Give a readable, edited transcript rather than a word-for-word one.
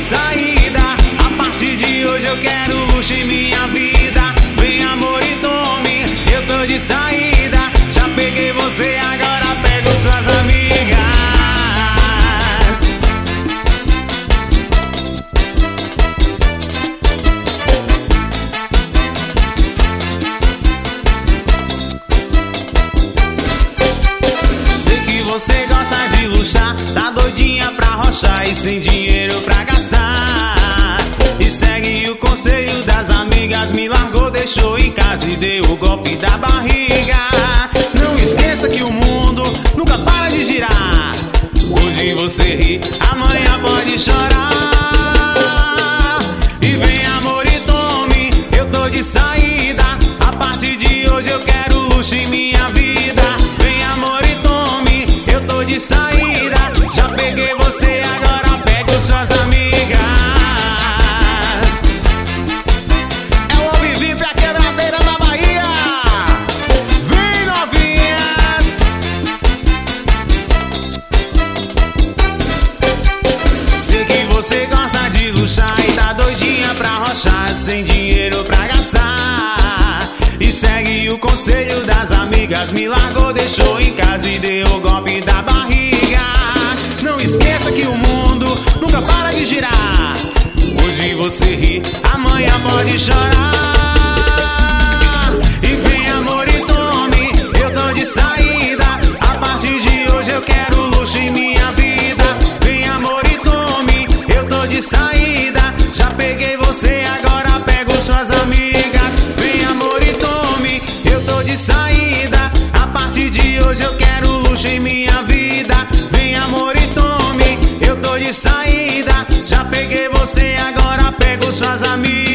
saída. A partir de hoje eu quero luxo em minha vida. Vem amor e tome, eu tô de saída. Já peguei você, agora pego suas amigas. Sei que você gosta de luxar, tá doidinha pra rochar e sem dinheiro pra gastar. E segue o conselho das amigas, me largou, deixou em casa e deu o golpe da barriga. Não esqueça que o mundo nunca para de girar. Hoje você ri, amanhã pode chorar. E vem amor e tome, eu tô de saída. A partir de hoje eu quero luxo em minha vida. Vem amor e tome, eu tô de saída. Já peguei você, agora pego suas amigas. É o Ao Vivo, a quebradeira da Bahia. Vem novinhas. Sei que você gosta de luxar e tá doidinha pra rochar, sem dinheiro pra gastar. E segue o conselho das amigas, me largou, deixou em casa e deu o golpe da barriga. Não esqueça que o mundo nunca para de girar. Hoje você ri, amanhã pode chorar. E vem amor e tome, eu tô de saída. A partir de hoje eu quero luxo em minha vida. Vem amor e tome, eu tô de saída. Já peguei você, agora pego suas amigas. Vem amor e tome, eu tô de saída. A partir de hoje eu quero luxo em minha vida. Vem amor e tome, eu tô de saída. Já peguei você, agora pego suas amigas.